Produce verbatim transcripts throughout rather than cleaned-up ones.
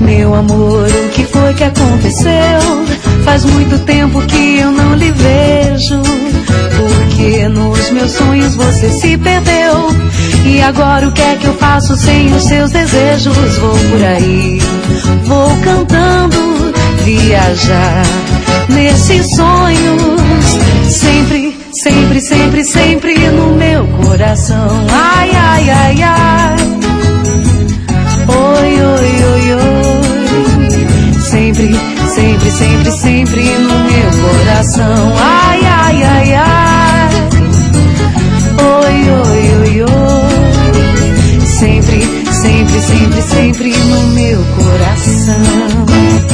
Meu amor, o que foi que aconteceu? Faz muito tempo que eu não lhe vejo, porque nos meus sonhos você se perdeu. E agora o que é que eu faço sem os seus desejos? Vou por aí, vou cantando, viajar nesses sonhos, sempre, sempre, sempre, sempre no meu coração. Ai, ai, ai, ai. Oi, oi, oi, oi. Sempre, sempre, sempre, sempre no meu coração. Ai, ai, ai, ai. Oi, oi, oi, oi. Sempre, sempre, sempre, sempre no meu coração.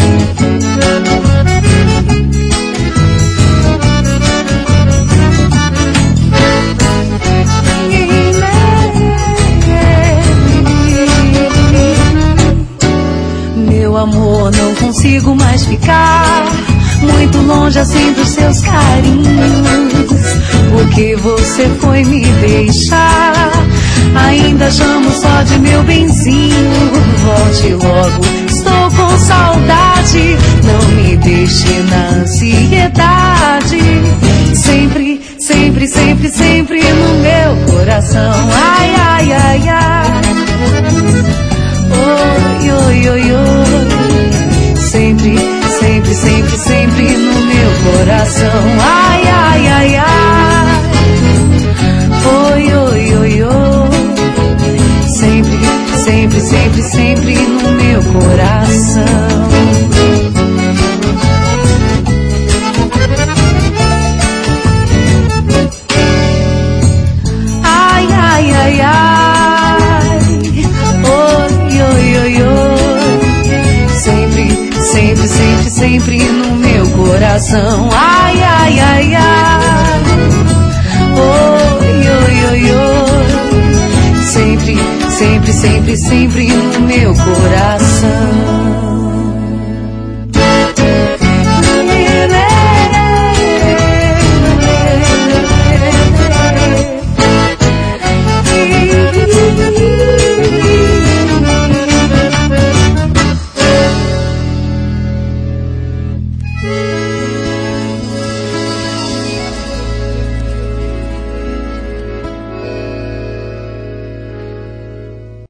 Meu amor, não consigo mais ficar muito longe assim dos seus carinhos, porque você foi me deixar. Ainda chamo só de meu benzinho. Volte logo, estou com saudade. Não me deixe na ansiedade. Sempre, sempre, sempre, sempre no meu coração. Ai, ai, ai, ai. Oi, oi, oi, oi. Sempre, sempre, sempre, sempre no meu coração. Ai, ai, ai, ai. Oi, oi, oi, oi. Sempre, sempre, sempre, sempre no meu coração. Ai, ai, ai, ai. Oi, oi, oi, oi. Sempre, sempre, sempre, sempre no meu coração. Ai, ai, ai, ai. Oi, oi, oi, oi. Sempre, sempre, sempre, sempre no meu coração.